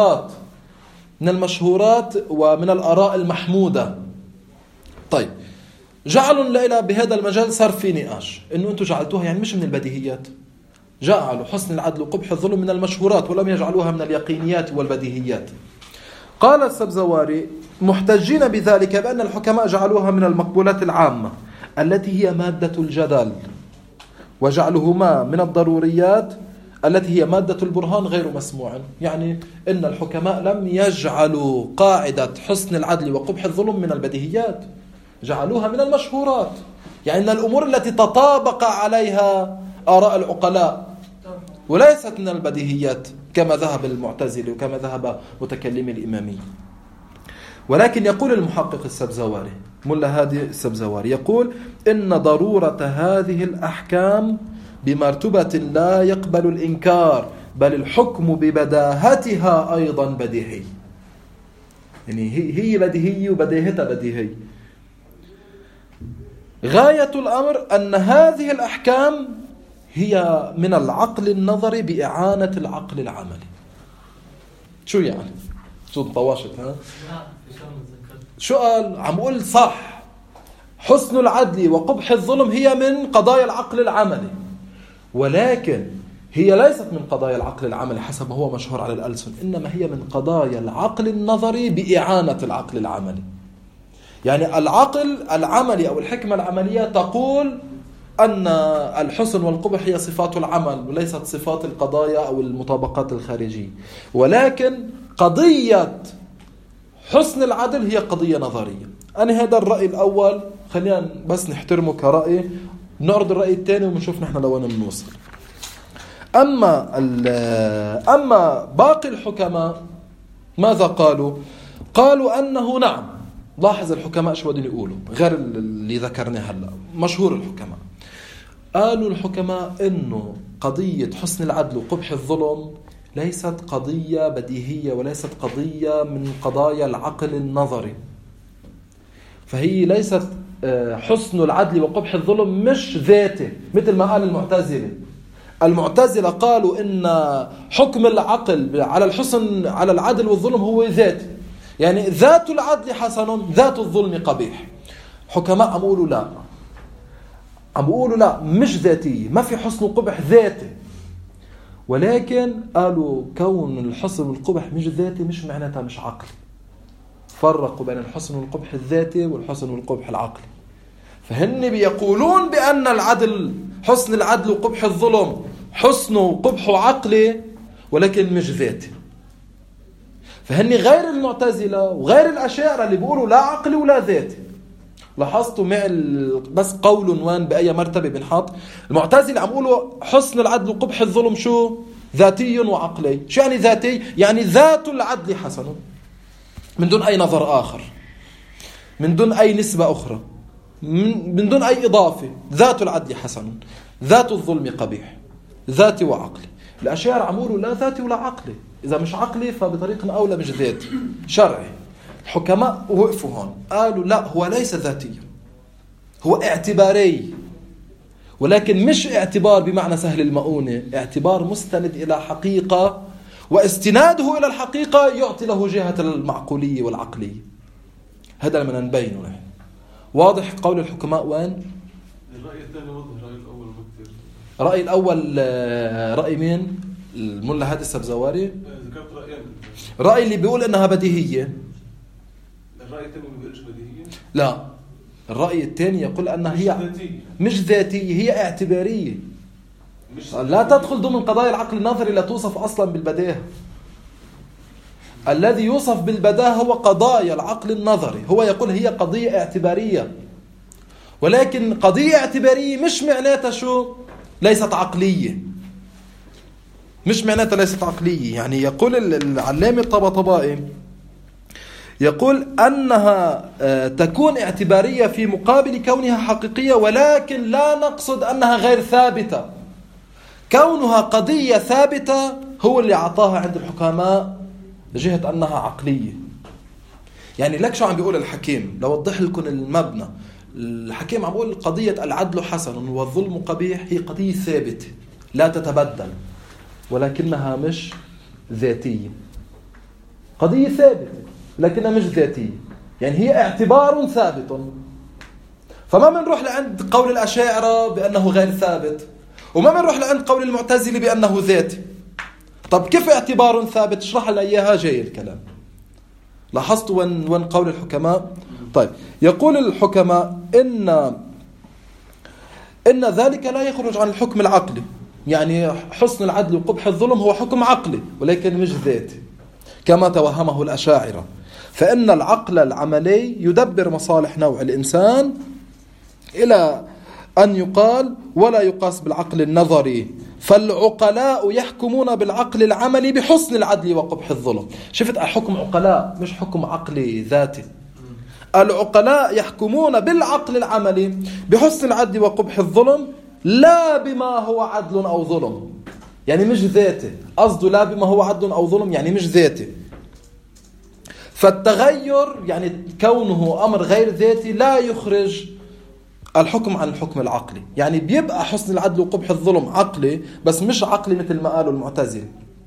المشهورات ومن الآراء المحمودة. طيب جعلوا الليلة بهذا المجال صار في نقاش إنه أنتم جعلتوها يعني مش من البديهيات. جعلوا حسن العدل وقبح الظلم من المشهورات ولم يجعلوها من اليقينيات والبديهيات. قال السبزواري محتجين بذلك بأن الحكماء جعلوها من المقبولات العامة التي هي مادة الجدل وجعلهما من الضروريات التي هي مادة البرهان غير مسموع. يعني إن الحكماء لم يجعلوا قاعدة حسن العدل وقبح الظلم من البديهيات جعلوها من المشهورات يعني من الأمور التي تطابق عليها آراء العقلاء وليست من البديهيات كما ذهب المعتزلي وكما ذهب متكلمي الإمامية. ولكن يقول المحقق السبزواري ملا هادي السبزواري يقول إن ضرورة هذه الأحكام بمرتبة لا يقبل الإنكار بل الحكم ببداهتها أيضا بديهي. يعني هي بديهية وبداهتها بديهي. غاية الأمر أن هذه الأحكام هي من العقل النظري بإعانة العقل العملي. شو يعني؟ شو طواشت ها؟ شو قال؟ عم قول صح حسن العدل وقبح الظلم هي من قضايا العقل العملي ولكن هي ليست من قضايا العقل العملي حسب ما هو مشهور على الألسن إنما هي من قضايا العقل النظري بإعانة العقل العملي. يعني العقل العملي أو الحكمة العملية تقول أن الحسن والقبح هي صفات العمل وليست صفات القضايا أو المطابقات الخارجية ولكن قضية حسن العدل هي قضية نظرية. أنا هذا الرأي الأول خلينا بس نحترمه كرأي نعرض الرأي الثاني ونشوف نحن لوين بنوصل. أما باقي الحكماء ماذا قالوا؟ قالوا أنه نعم. لاحظ الحكماء شو بدهم يقولوا غير اللي ذكرناه هلا مشهور الحكماء. قالوا الحكماء إنه قضية حسن العدل وقبح الظلم ليست قضية بديهية وليست قضية من قضايا العقل النظري. فهي ليست حسن العدل وقبح الظلم مش ذاته مثل ما قال المعتزلة قالوا إن حكم العقل على الحسن على العدل والظلم هو ذاتي يعني ذات العدل حسن ذات الظلم قبيح. حكماء عم بيقولوا لا مش ذاتية ما في حسن وقبح ذاتي ولكن قالوا كون الحسن والقبح مش ذاتي مش معناتها مش عقلي. فرقوا بين الحسن والقبح الذاتي والحسن والقبح العقلي. فهن بيقولون بأن العدل حسن العدل وقبح الظلم حسنه وقبحه عقلي ولكن مش ذاتي. فهن غير المعتزلة وغير الأشاعرة اللي بيقولوا لا عقلي ولا ذاتي. لاحظتوا مع بس قول وان بأي مرتبة بنحط المعتزلة عم يقولوا حسن العدل وقبح الظلم شو ذاتي وعقلي. شو يعني ذاتي؟ يعني ذات العدل حسن من دون أي نظر آخر من دون أي نسبة أخرى من دون أي إضافة. ذات العدل حسن ذات الظلم قبيح. ذاتي وعقلي. الأشاعرة عمولوا لا ذاتي ولا عقلي، إذا مش عقلي فبطريق أولى مش ذاتي شرعي. الحكماء وقفوا هون قالوا لا، هو ليس ذاتي، هو اعتباري، ولكن مش اعتبار بمعنى سهل المؤونة، اعتبار مستند إلى حقيقة، واستناده إلى الحقيقة يعطي له جهة المعقولية والعقلية. هذا اللي بدنا نبينه نحن. واضح قول الحكماء وين؟ الرأي الثاني واضح، الرأي الأول بكتير. رأي الأول رأي مين؟ الملا هادي السبزواري. ذكرت رأيين. رأي اللي بيقول إنها بديهية. الرأي الثاني ما بيقولش بديهية. لا، الرأي الثاني يقول أنها هي ذاتية. مش ذاتية، هي اعتبارية، لا تدخل ضمن قضايا العقل النظري، لا توصف أصلا بالبداهة. الذي يوصف بالبداهة هو قضايا العقل النظري. هو يقول هي قضية اعتبارية، ولكن قضية اعتبارية مش معناتها شو؟ ليست عقلية. مش معناتها ليست عقلية. يعني يقول العلامة الطباطبائي يقول أنها تكون اعتبارية في مقابل كونها حقيقية، ولكن لا نقصد أنها غير ثابتة. كونها قضية ثابتة هو اللي أعطاها عند الحكماء جهة أنها عقلية. يعني لك شو عم بيقول الحكيم؟ لو وضح لكم المبنى. الحكيم عم بيقول قضية العدل حسن والظلم قبيح هي قضية ثابتة لا تتبدل، ولكنها مش ذاتية. قضية ثابتة لكنها مش ذاتية، يعني هي اعتبار ثابت. فما منروح لعند قول الأشاعرة بأنه غير ثابت، وما منروح لعند قول المعتزلة بأنه ذاتي. طب كيف اعتبار ثابت؟ اشرح لنا إياها. جاي الكلام. لاحظتوا وين قول الحكماء؟ طيب، يقول الحكماء إن ذلك لا يخرج عن الحكم العقلي. يعني حسن العدل وقبح الظلم هو حكم عقلي ولكن مش ذاتي كما توهمه الأشاعرة. فإن العقل العملي يدبر مصالح نوع الإنسان إلى أن يقال ولا يقاس بالعقل النظري. فالعقلاء يحكمون بالعقل العملي بحسن العدل وقبح الظلم. شفت حكم عقلاء مش حكم عقلي ذاتي. العقلاء يحكمون بالعقل العملي بحسن العدل وقبح الظلم لا بما هو عدل أو ظلم، يعني مش ذاتي. قصده لا بما هو عدل أو ظلم يعني مش ذاتي. فالتغير يعني كونه أمر غير ذاتي لا يخرج الحكم عن الحكم العقلي. يعني بيبقى حسن العدل وقبح الظلم عقلي بس مش عقلي مثل ما قالوا المعتزلة.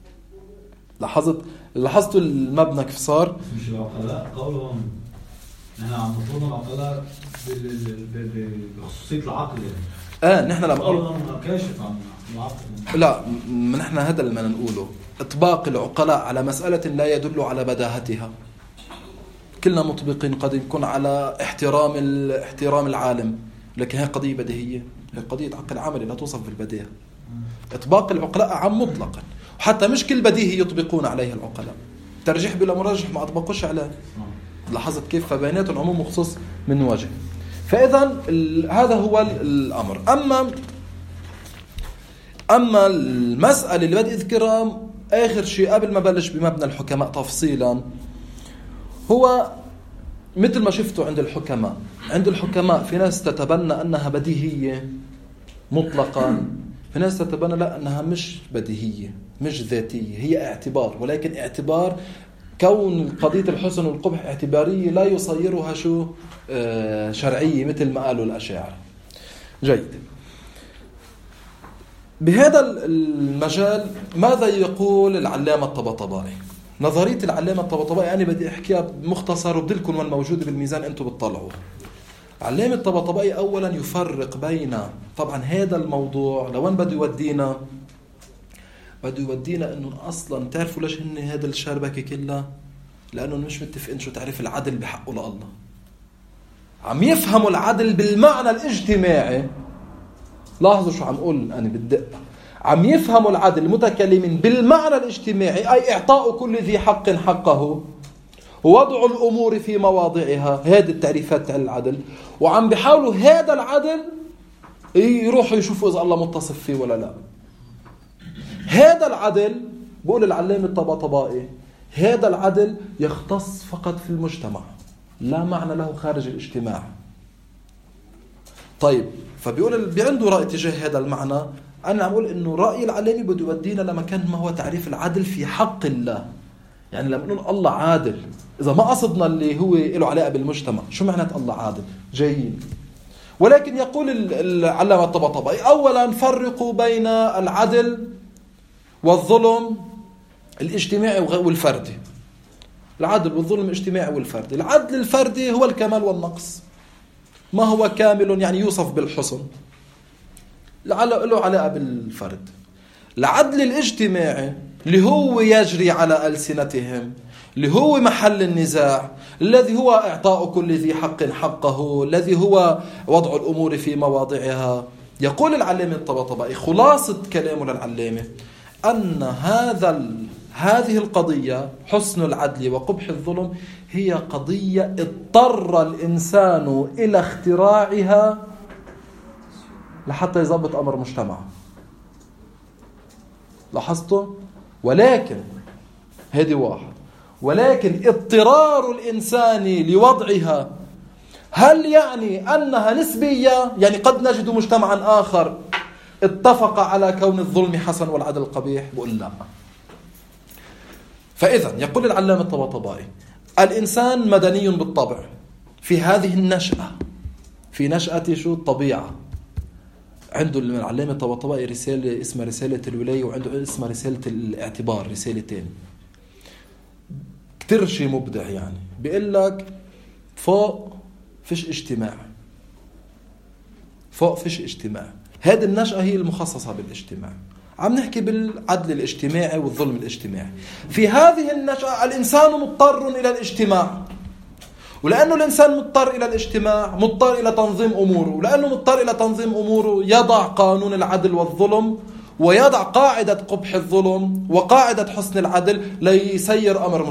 لاحظتوا المبنى كيف صار؟ مش العقلاء قولهم نحن عم نظن العقلاء بخصوصية العقل يعني. نحن لما قولهم كاشف عن العقل. لا، نحن هذا اللي بدنا نقوله. إطباق العقلاء على مسألة لا يدل على بداهتها. كلنا مطبقين قد يكون على احترام العالم، لكن هي قضية بديهية، هي قضية عقل عملي لا توصف بالبديهة. إطباق العقلاء عام مطلقا، وحتى مش كل بديهي يطبقون عليه العقلاء. ترجيح بلا مرجح ما أطبقوش عليه. لاحظت كيف؟ فبينات العموم وخصوص من وجه. فإذا هذا هو الأمر. أما المسألة اللي بدي أذكرها آخر شيء قبل ما بلش بمبنى الحكماء تفصيلا، هو مثل ما شفتوا عند الحكماء. عند الحكماء في ناس تتبنى أنها بديهية مطلقا، في ناس تتبنى لا أنها مش بديهية مش ذاتية، هي اعتبار، ولكن اعتبار كون قضية الحسن والقبح اعتبارية لا يصيرها شو شرعية مثل ما قالوا الأشاعرة. جيد. بهذا المجال ماذا يقول العلامة الطباطبائي؟ نظرية العلامة الطباطبائي أنا بدي أحكيها بمختصر وبدلكم وين موجودة بالميزان أنتم بتطلعوا. العلامة الطباطبائي أولا يفرق بين، طبعا هذا الموضوع لوين بده يودينا؟ بده يودينا إنه أصلا تعرفوا ليش هن هذا الشربكة كلها؟ لأنه مش متفقين شو تعرف العدل بحقه لله. عم يفهموا العدل بالمعنى الاجتماعي. لاحظوا شو عم أقول أنا بالدقة. عم يفهموا العدل المتكلمين بالمعنى الاجتماعي، أي إعطاء كل ذي حق حقه ووضع الأمور في مواضعها. هذه التعريفات على العدل. وعم بيحاولوا هذا العدل يروحوا يشوفوا إذا الله متصف فيه ولا لا. هذا العدل بقول العلامة الطباطبائي هذا العدل يختص فقط في المجتمع، لا معنى له خارج الاجتماع. طيب، فبيقول عنده رأي تجاه هذا المعنى أنا عم أقول إنه رأي العلامي بده يودينا لمكان ما هو تعريف العدل في حق الله. يعني لما نقول الله عادل، إذا ما قصدنا اللي هو له علاقة بالمجتمع، شو معنات الله عادل؟ جايين. ولكن يقول العلامة الطباطبائي أولا فرقوا بين العدل والظلم الاجتماعي والفردي. العدل والظلم الاجتماعي والفردي. العدل الفردي هو الكمال والنقص، ما هو كامل يعني يوصف بالحسن، له علاقة بالفرد. العدل الاجتماعي اللي هو يجري على ألسنتهم، اللي هو محل النزاع، الذي هو إعطاء كل ذي حق حقه، الذي هو وضع الأمور في مواضعها. يقول العلامة الطباطبائي خلاصة كلامه للعلامة أن هذه القضية حسن العدل وقبح الظلم هي قضية اضطر الإنسان إلى اختراعها لحتى يضبط أمر مجتمعه. لاحظتوا؟ ولكن هذه واحد، ولكن اضطرار الإنسان لوضعها هل يعني أنها نسبية؟ يعني قد نجد مجتمعا آخر اتفق على كون الظلم حسن والعدل قبيح؟ بقول لا. فإذا يقول العلامة الطباطبائي الإنسان مدني بالطبع في هذه النشأة، في نشأة شو الطبيعة. عنده العلامة الطباطبائي رسالة اسمها رسالة الولاية، وعنده اسمها رسالة الاعتبار، رسالتين كتير شيء مبدع. يعني بيقول لك فوق فيش اجتماع، فوق فيش اجتماع. هذه النشأة هي المخصصة بالاجتماع. عم نحكي بالعدل الاجتماعي والظلم الاجتماعي. في هذه النشأة الإنسان مضطر إلى الاجتماع، ولأنه الإنسان مضطر إلى الاجتماع مضطر إلى تنظيم أموره، ولأنه مضطر إلى تنظيم أموره يضع قانون العدل والظلم، ويضع قاعدة قبح الظلم وقاعدة حسن العدل ليسير أمر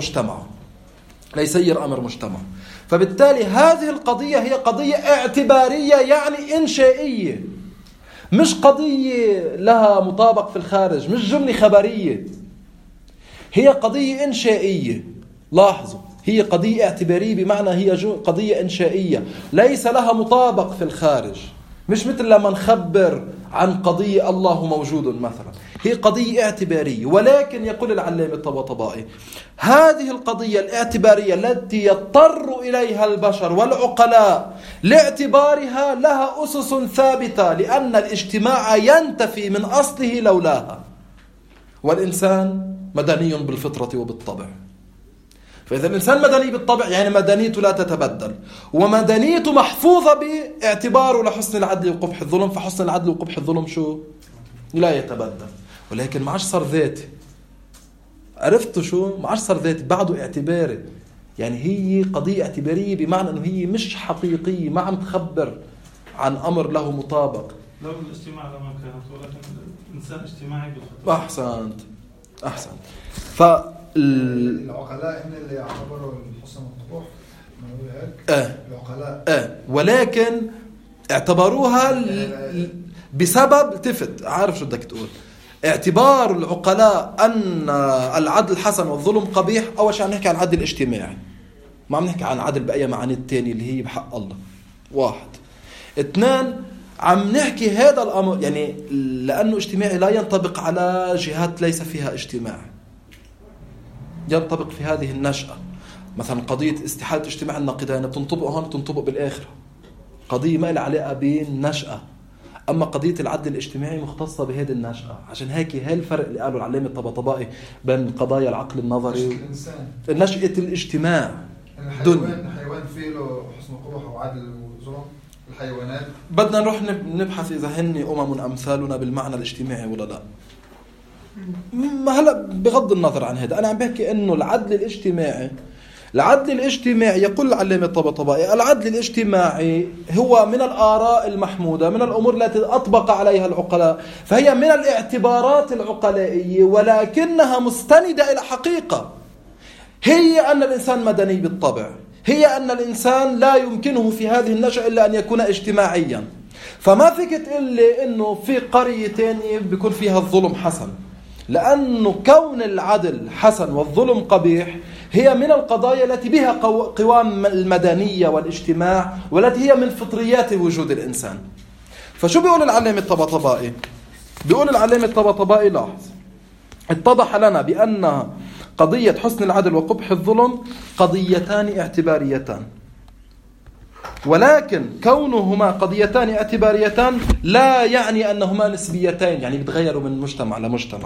مجتمع. فبالتالي هذه القضية هي قضية اعتبارية، يعني إنشائية، مش قضية لها مطابق في الخارج، مش جملة خبرية، هي قضية إنشائية. لاحظوا، هي قضية اعتبارية بمعنى هي قضية إنشائية ليس لها مطابق في الخارج، مش مثل لما نخبر عن قضية الله موجود مثلا. هي قضية اعتبارية. ولكن يقول العلامة الطباطبائي هذه القضية الاعتبارية التي يضطر إليها البشر والعقلاء لاعتبارها لها أسس ثابتة، لأن الاجتماع ينتفي من أصله لولاها، والإنسان مدني بالفطرة وبالطبع. فإذا الإنسان مدني بالطبع يعني مدنيته لا تتبدل، ومدنيته محفوظة باعتباره لحسن العدل وقبح الظلم. فحسن العدل وقبح الظلم شو؟ لا يتبدل. ولكن ما عادش صار ذاتي. عرفتوا شو؟ ما عادش صار ذاتي، بعده اعتباري. يعني هي قضية اعتبارية بمعنى أنه هي مش حقيقية، ما عم تخبر عن أمر له مطابق. لو الاجتماع لما كانت، ولكن الإنسان اجتماعي بالفطرة. أحسنت. العقلاء إن اللي يعتبروا الحسن والقبح العقلاء ولكن اعتبروها بسبب تفت. عارف شو بدك تقول؟ اعتبار العقلاء أن العدل حسن والظلم قبيح. أول شيء عم نحكي عن العدل الاجتماعي، ما عم نحكي عن عدل بأي معاني التاني اللي هي بحق الله. واحد. اثنين، عم نحكي هذا الأمر يعني لأنه اجتماعي لا ينطبق على جهات ليس فيها اجتماع، ينطبق في هذه النشأة. مثلا قضية استحالة اجتماع النقيضين تنطبق هون، تنطبق بالآخرة، قضية ما لها علاقة بالنشأة. أما قضية العدل الاجتماعي مختصة بهذه النشأة. عشان هيك هي الفرق اللي قالوا العلامة الطباطبائي بين قضايا العقل النظري نشأة الاجتماع. الحيوان فيه له حسن قبح وعدل وظلم. الحيوانات بدنا نروح نبحث إذا هن أمثالنا بالمعنى الاجتماعي ولا لا. ما هلا بغض النظر عن هذا، أنا عم بحكي إنه العدل الاجتماعي يقول العلامة الطباطبائي العدل الاجتماعي هو من الآراء المحمودة، من الأمور التي أطبق عليها العقلاء، فهي من الاعتبارات العقلائية، ولكنها مستندة إلى حقيقة هي أن الإنسان مدني بالطبع، هي أن الإنسان لا يمكنه في هذه النشأة إلا أن يكون اجتماعيا. فما فيك تقول لي إنه في قرية تانية بيكون فيها الظلم حسن، لأنه كون العدل حسن والظلم قبيح هي من القضايا التي بها قوام المدنية والاجتماع، والتي هي من فطريات وجود الإنسان. فشو بيقول العلامة الطباطبائي؟ بيقول العلامة الطباطبائي لاحظ: اتضح لنا بأن قضية حسن العدل وقبح الظلم قضيتان اعتباريتان، ولكن كونهما قضيتان اعتباريتان لا يعني أنهما نسبيتين، يعني بتغيروا من مجتمع لمجتمع.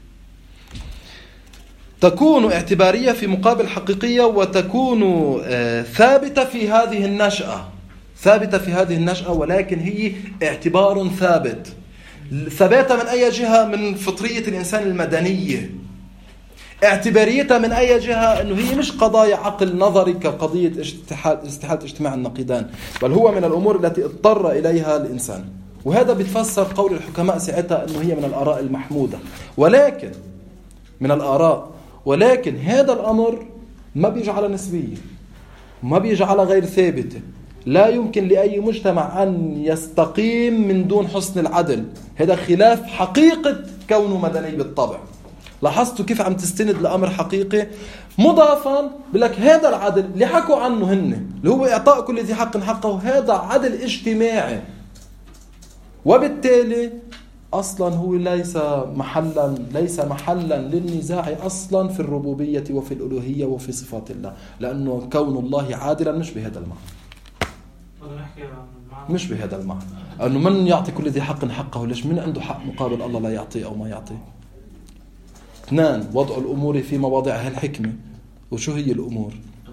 تكون اعتبارية في مقابل حقيقية، وتكون ثابتة في هذه النشأة، ولكن هي اعتبار ثابت. ثباتها من أي جهة؟ من فطرية الإنسان المدنية. اعتباريتها من أي جهة؟ أنه هي مش قضايا عقل نظري كقضية استحالة اجتماع النقيضان، بل هو من الأمور التي اضطر إليها الإنسان. وهذا بيتفسر قول الحكماء ساعتها أنه هي من الآراء المحمودة، ولكن من الآراء، ولكن هذا الأمر ما بيجعل نسبية، ما بيجعل غير ثابتة. لا يمكن لأي مجتمع أن يستقيم من دون حسن العدل. هذا خلاف حقيقة كونه مدني بالطبع. لاحظتوا كيف عم تستند لأمر حقيقي مضافا بلك هذا العدل اللي حكوا عنه هن اللي هو إعطاء كل ذي حق حقه، هذا عدل اجتماعي، وبالتالي أصلا هو ليس محلا للنزاع أصلا في الربوبية وفي الألوهية وفي صفات الله، لأنه كون الله عادلا مش بهذا المعنى. مش بهذا المعنى أنه من يعطي كل ذي حق حقه. ليش؟ من عنده حق مقابل الله لا يعطي أو ما يعطي؟ 2. وضع الأمور في مواضعها الحكمة. وشو هي الأمور؟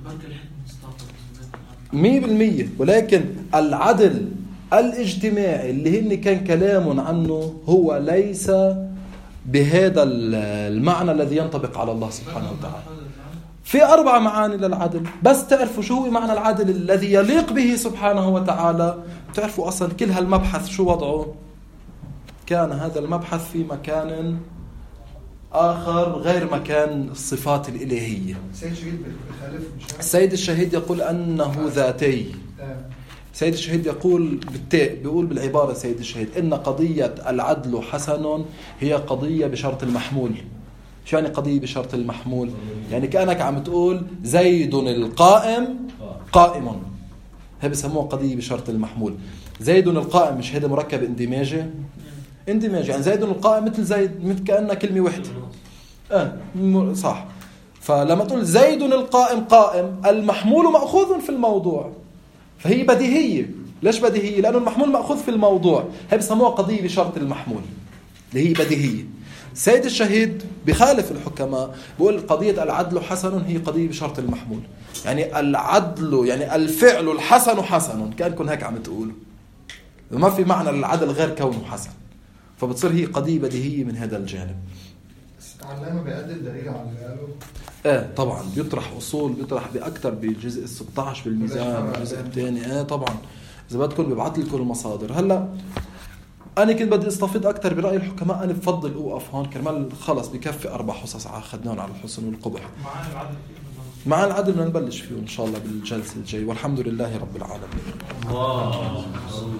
100%. ولكن العدل الاجتماعي اللي هن كان كلام عنه هو ليس بهذا المعنى الذي ينطبق على الله سبحانه وتعالى. في 4 معاني للعدل، بس تعرفوا شو هو معنى العدل الذي يليق به سبحانه وتعالى. تعرفوا أصلا كل هالمبحث شو وضعه؟ كان هذا المبحث في مكان آخر غير مكان الصفات الإلهية. السيد الشهيد يقول أنه ذاتي. سيد الشهيد يقول بيقول بالعبارة سيد الشهيد إن قضية العدل حسن هي قضية بشرط المحمول. شو يعني قضية بشرط المحمول؟ يعني كأنك عم تقول زيد القائم قائم، هي بسموها قضية بشرط المحمول. زيد القائم مش هذا مركب اندماجي؟ يعني زيد القائم مثل زيد، مثل كأنها كلمة واحدة. صح. فلما تقول زيد القائم قائم، المحمول مأخوذ في الموضوع، فهي بديهية. ليش بديهية؟ لأنه المحمول مأخوذ في الموضوع. هي بسموها قضية بشرط المحمول اللي هي بديهية. سيد الشهيد بخالف الحكماء، بيقول قضية العدل حسن هي قضية بشرط المحمول. يعني العدل يعني الفعل الحسن حسن، كأنكم هيك عم تقولوا، ما في معنى للعدل غير كونه حسن، فبتصير هي قضية بديهية من هذا الجانب. العلامة بيقدم دليل على اللي قاله؟ طبعا بيطرح أصول، بيطرح بأكثر بالجزء 16 بالميزان، بالجزء الثاني. طبعا إذا بدكم ببعث لكم المصادر. هلا أنا كنت بدي استفيد أكثر برأي الحكماء، أنا بفضل أوقف هون كرمال خلص بكفي 4 حصص أخذناهم على الحسن والقبح. مع العدل بدنا نبلش فيه إن شاء الله بالجلسة الجاي، والحمد لله رب العالمين.